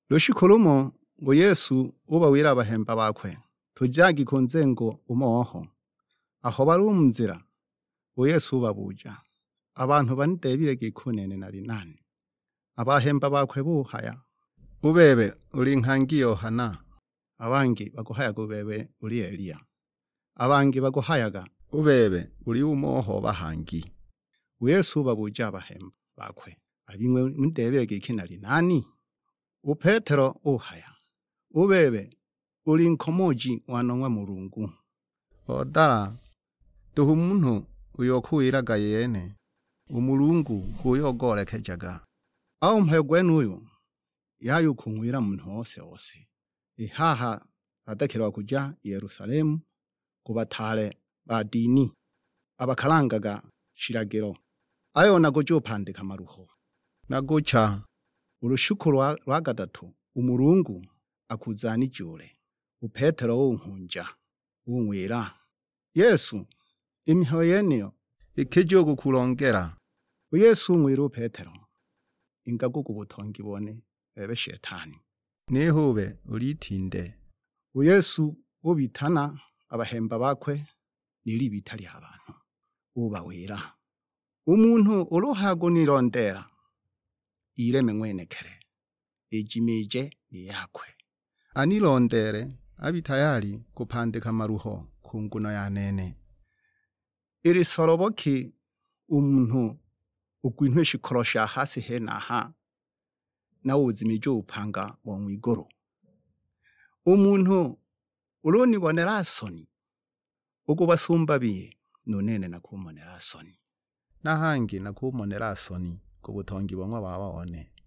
Lushiko lumo ngo Yesu ubawira abahemba bakwe tujagi ku nzengo umoho aho bari mu nzira ngo Yesu ubabuja abantu bandebire gikunene nari nani abahemba bakwe buhaya ubebe uri nkangi Yohana abangi baguhayaga ubebe uri Eliya abangi baguhayaga ubebe uri umoho bahangi Yesu ubabuja abahemba bakwe abimwe mundebire gikinari nani Upetero uhaya ubebe uri nkomoji wanonwa Mulungu oda duha umuntu uyokuwiraga yene umulungu kuyogorekejaga aho mpegwe n'uyu yayukunwira muntu wose ihaha adakirwa kuja i Yerusalemu kubatale ba dini abakarangaga shiragero ayo nagojo pandika maruho nagocha urushukuru rwa gatatu umurungu akuzana ijure Upetero wunkunja wunwira Yesu imiho yeneyo ikejo gukurongera Yesu umwira Upetero ingago kubutongi bone bebe shetani nihube uritinde Yesu ubitana abahemba bakwe niri bitari abantu ubawira umuntu uruhago nirondera ireme mwenekere ijimije ni yakwe anilondere abitayari kupandika maruho kunguno ya nene iri soroboki umuntu ugwintweshi korosha hasi henaha na ubuzimije upanga wo mwigoro umuntu uroni bonera soni ugo basumbabiye nonene nakumonera soni nahangi nakumonera soni kubutongi bomwe babone